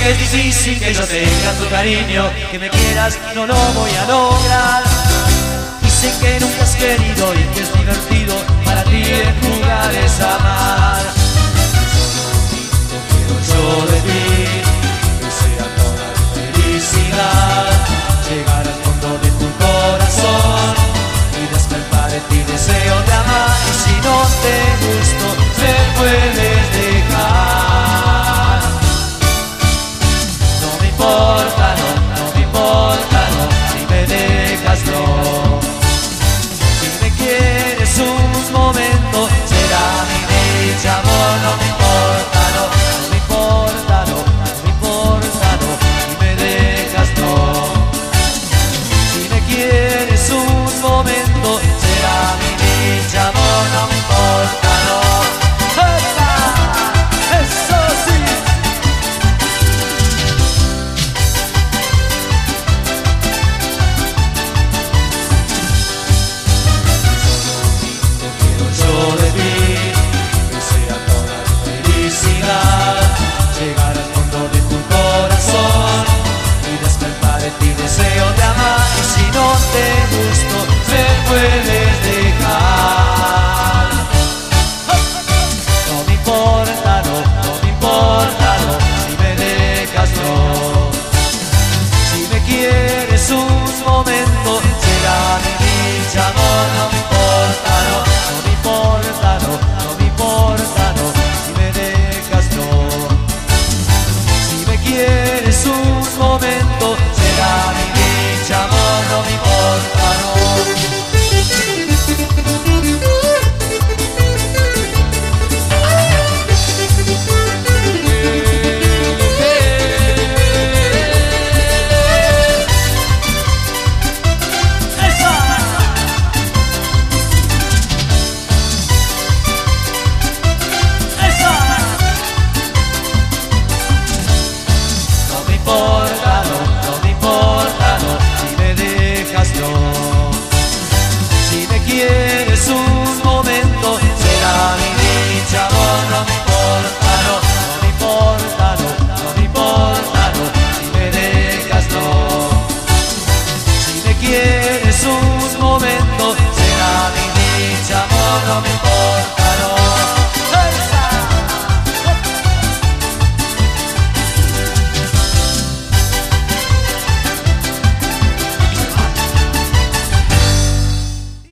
que es difícil que yo tenga tu cariño, que me quieras no lo voy a lograr. Dicen que nunca has querido y que es divertido para ti en jugar es amar. Quiero yo de ti, que sea toda mi felicidad, llegar al fondo de tu corazón y despertar en ti deseo de amar. Y si no te gusto, me puedes dejar. No me importa, no me importa, no, si me dejas no. Si me quieres un momento, será mi dicha, amor. No me importa, no, no me importa, no, no me importa, no, si me dejas no. Si me quieres un momento, será mi dicha, amor. No me importa, no. ¡Hola! ¡Eso sí! Yo de ti, que sea toda mi felicidad, llegar al fondo de tu corazón y despertar en ti deseo de amar. Y si no te gusto, me puedes dejar. No me importa, no, no me importa, no, si me dejas no. Si me quieres un momento, será mi dicha, amor. No me importa, no, no me importa, no, no me importa, no, si me dejas no. Si me quieres un momento, será mi dicha, amor. No me importa, no. Si me quieres un momento, será mi dicha, amor. No me importa, no, no me importa, no, no me importa, no, si me dejas no. Si me quieres un momento, será mi dicha, amor. No me